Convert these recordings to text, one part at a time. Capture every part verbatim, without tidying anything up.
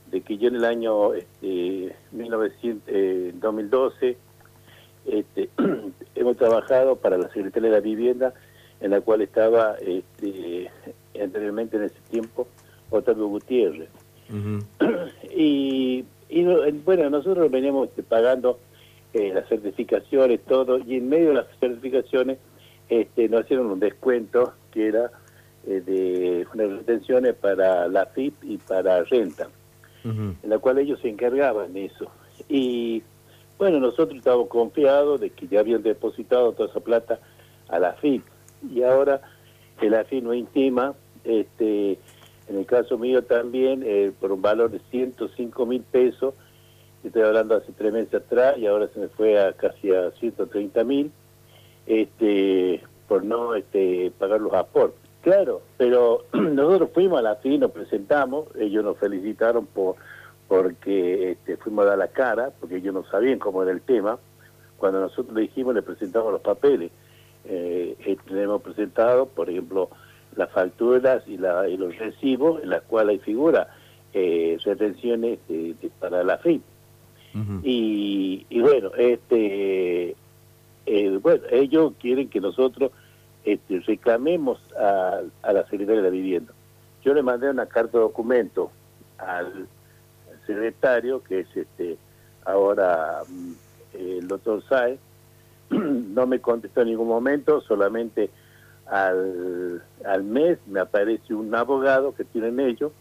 de que yo en el año este, mil novecientos, eh, dos mil doce este, hemos trabajado para la Secretaría de la Vivienda, en la cual estaba este, anteriormente en ese tiempo Octavio Gutiérrez. Uh-huh. y, y bueno, nosotros veníamos este, pagando eh, las certificaciones, todo, y en medio de las certificaciones este, nos hicieron un descuento que era eh, de unas retenciones para la F I P y para renta, uh-huh. en la cual ellos se encargaban de eso. Y bueno, nosotros estábamos confiados de que ya habían depositado toda esa plata a la F I P, y ahora el A F I P no intima, este, en el caso mío también, eh, por un valor de ciento cinco mil pesos, estoy hablando hace tres meses atrás, y ahora se me fue a casi a ciento treinta mil, este, por no este, pagar los aportes. Claro, pero nosotros fuimos a la F I P, nos presentamos, ellos nos felicitaron por porque este, fuimos a dar la cara, porque ellos no sabían cómo era el tema. Cuando nosotros le dijimos, le presentamos los papeles. Eh, este, le hemos presentado, por ejemplo, las facturas y, la, y los recibos, en las cuales hay figura eh, retenciones de, de, para la F I P. Uh-huh. y, y bueno, este, eh, bueno, ellos quieren que nosotros este, reclamemos a, a la Secretaría de la Vivienda. Yo le mandé una carta de documento al secretario, que es este ahora el doctor Sáez, no me contestó en ningún momento, solamente al, al mes me aparece un abogado que tienen ellos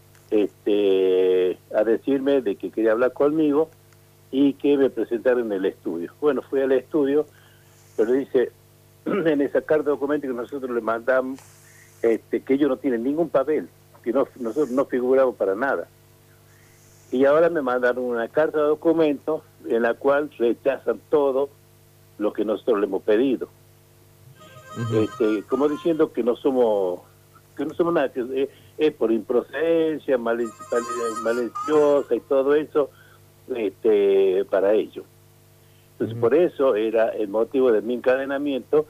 este, a decirme de que quería hablar conmigo y que me presentaron en el estudio. Bueno, fui al estudio, pero dice en esa carta de documento que nosotros le mandamos este, que ellos no tienen ningún papel, que no, nosotros no figuramos para nada. Y ahora me mandaron una carta de documento en la cual rechazan todo lo que nosotros le hemos pedido. Uh-huh. este, como diciendo que no somos que no somos nada, que es, es por improcedencia, maliciosa y todo eso este, para ellos. Entonces, uh-huh. por eso era el motivo de mi encadenamiento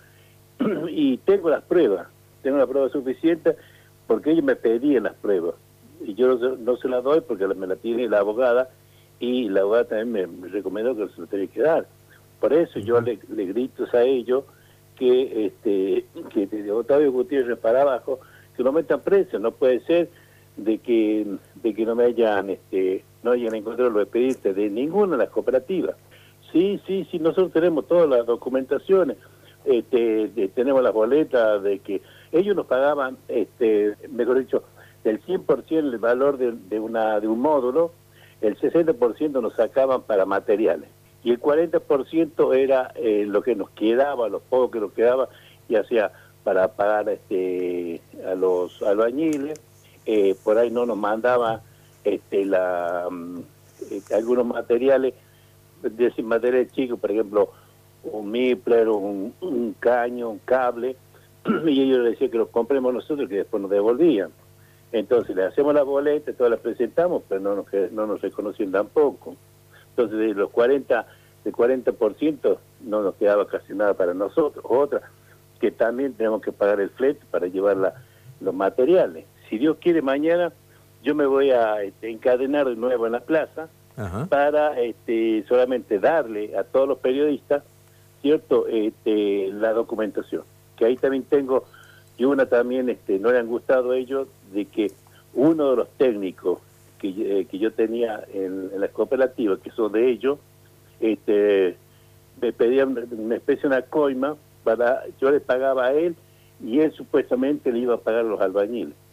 y tengo las pruebas, tengo las pruebas suficientes porque ellos me pedían las pruebas. Y yo no, no se la doy porque me la tiene la abogada, y la abogada también me, me recomendó que se lo tenía que dar. Por eso yo le, le grito a ellos que este que de Octavio Gutiérrez para abajo, que no metan preso. No puede ser de que de que no me hayan este no hayan encontrado los expedientes de ninguna de las cooperativas. Sí, sí, sí, nosotros tenemos todas las documentaciones, este, de, tenemos las boletas de que ellos nos pagaban, este mejor dicho, del cien por ciento el valor de, de, una, de un módulo, el sesenta por ciento nos sacaban para materiales, y el cuarenta por ciento era eh, lo que nos quedaba, los pocos que nos quedaba, ya sea para pagar este, a los albañiles, eh, por ahí no nos mandaba este, la, eh, algunos materiales, decir materiales chicos, por ejemplo, un mipler, un, un caño, un cable, y ellos le decían que los compremos nosotros, que después nos devolvían. Entonces le hacemos las boletas, todas las presentamos, pero no nos, no nos reconocían tampoco. Entonces de los cuarenta, del cuarenta por ciento no nos quedaba casi nada para nosotros. Otra, que también tenemos que pagar el flete para llevar la, los materiales. Si Dios quiere, mañana yo me voy a este, encadenar de nuevo en la plaza. Ajá. Para este, solamente darle a todos los periodistas, ¿cierto?, este, la documentación. Que ahí también tengo... Y una también, este, no le han gustado a ellos, de que uno de los técnicos que, eh, que yo tenía en, en las cooperativas, que son de ellos, este, me pedían una especie de una coima, para yo le pagaba a él, y él supuestamente le iba a pagar a los albañiles.